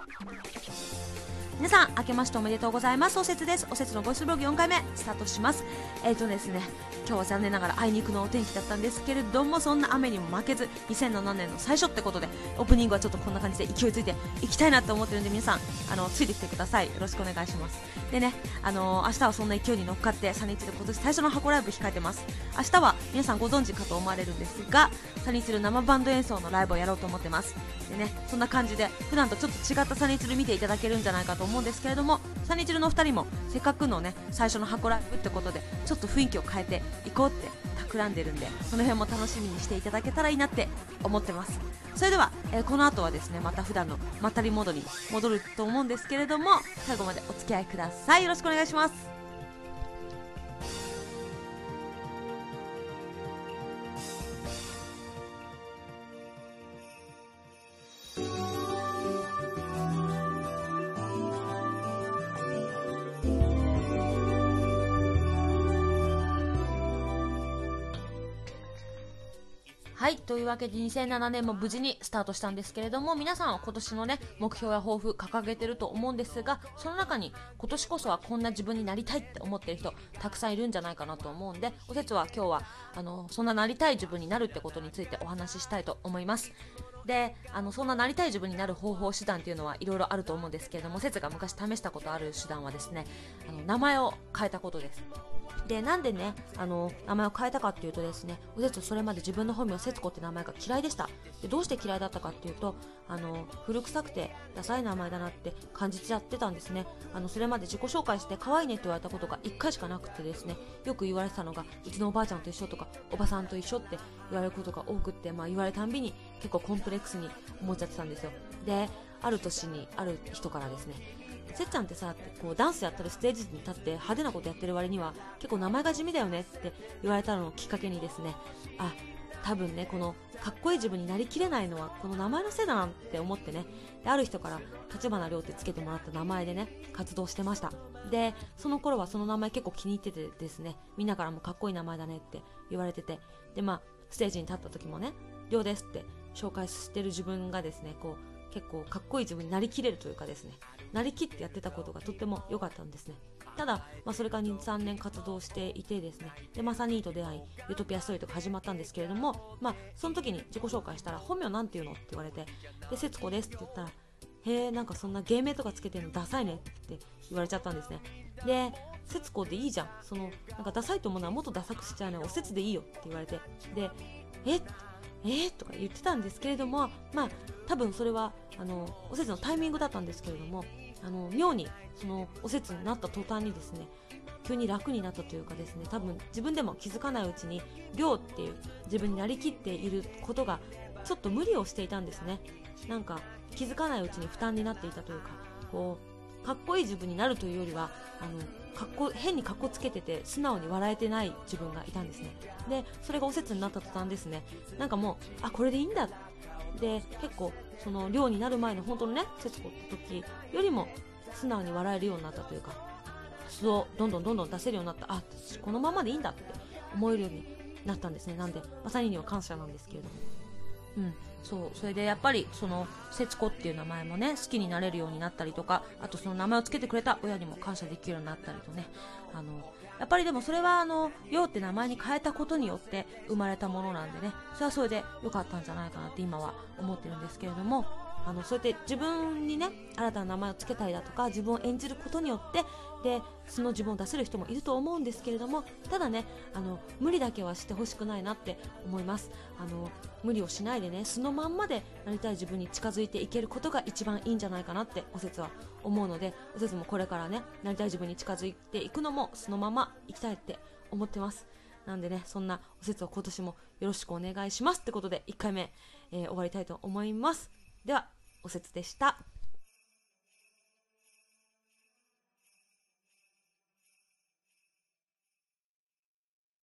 皆さん明けましておめでとうございます。おせつです。おせつのボイスブログ4回目スタートします。ですね、今日は残念ながらあいにくのお天気だったんですけれども、そんな雨にも負けず2007年の最初ってことでオープニングはちょっとこんな感じで勢いづいていきたいなと思ってるんで、皆さんついてきてください。よろしくお願いします。でね、明日はそんな勢いに乗っかってサニーチル今年最初の箱ライブ控えてます。明日は皆さんご存知かと思われるんですが、サニーチル生バンド演奏のライブをやろうと思ってます。でね、そんな感じで普段とちょっと違ったサニーチル見ていただけるんじゃないかと思うんですけれども、サニーチルの2人もせっかくのね最初の箱ライブってことでちょっと雰囲気を変えていこうって企んでるんで、その辺も楽しみにしていただけたらいいなって思ってます。それでは、この後はですねまた普段のまったりモードに戻ると思うんですけれども、最後までお付き合いください。よろしくお願いします。はい、というわけで2007年も無事にスタートしたんですけれども、皆さんは今年のね目標や抱負掲げてると思うんですが、その中に今年こそはこんな自分になりたいって思ってる人たくさんいるんじゃないかなと思うんで、おせつは今日はそんななりたい自分になるってことについてお話ししたいと思います。で、そんななりたい自分になる方法手段っていうのはいろいろあると思うんですけれども、せつが昔試したことある手段はですね、名前を変えたことです。で、なんでね名前を変えたかっていうとですね、おせつそれまで自分の本名節子って名前が嫌いでした。で、どうして嫌いだったかっていうと、古臭くてダサい名前だなって感じちゃってたんですね。それまで自己紹介して可愛いねって言われたことが1回しかなくてですね、よく言われてたのがうちのおばあちゃんと一緒とかおばさんと一緒って言われることが多くって、言われるたんびに結構コンプレックスに思っちゃってたんですよ。で、ある年にある人からですね、せっちゃんってさ、こうダンスやったりステージに立って派手なことやってる割には結構名前が地味だよねって言われたのをきっかけにですね、多分ねこのかっこいい自分になりきれないのはこの名前のせいだなって思ってね、である人から立花亮ってつけてもらった名前でね活動してました。で、その頃はその名前結構気に入っててですね、みんなからもかっこいい名前だねって言われてて、でステージに立った時もね亮ですって紹介してる自分がですね、こう結構かっこいい自分になりきれるというかですね、なりきってやってたことがとっても良かったんですね。ただ、それから2、3年活動していてですね、で、サニーと出会い、ユートピアストーリーとか始まったんですけれども、その時に自己紹介したら、本名なんていうのって言われて、で、節子ですって言ったら、へえ、なんかそんな芸名とかつけてるのダサいねって言われちゃったんですね。で、節子でいいじゃん。なんかダサいと思うのはもっとダサくしちゃうのよ。おせつでいいよって言われて、で、とか言ってたんですけれども、多分それはおせつのタイミングだったんですけれども、妙にそのおせつになった途端にですね、急に楽になったというかですね、多分自分でも気づかないうちに亮っていう自分になりきっていることがちょっと無理をしていたんですね。なんか気づかないうちに負担になっていたというか、こうかっこいい自分になるというよりは変にかっこつけてて素直に笑えてない自分がいたんですね。で、それがおせつになった途端ですね、なんかもうこれでいいんだで、結構その寮になる前の本当のね節子って時よりも素直に笑えるようになったというか、素をどんどん出せるようになった。私このままでいいんだって思えるようになったんですね。なんでまさには感謝なんですけれども、それでやっぱりその節子っていう名前もね好きになれるようになったりとか、あとその名前をつけてくれた親にも感謝できるようになったりとね、やっぱりでもそれは陽って名前に変えたことによって生まれたものなんでね、それはそれで良かったんじゃないかなって今は思ってるんですけれども、そうやって自分にね新たな名前をつけたりだとか自分を演じることによってでその自分を出せる人もいると思うんですけれども、ただね無理だけはしてほしくないなって思います。無理をしないでね素のまんまでなりたい自分に近づいていけることが一番いいんじゃないかなっておせつは思うので、おせつもこれからねなりたい自分に近づいていくのもそのままいきたいって思ってます。なんでね、そんなおせつを今年もよろしくお願いしますってことで1回目、終わりたいと思います。では、おせつでした。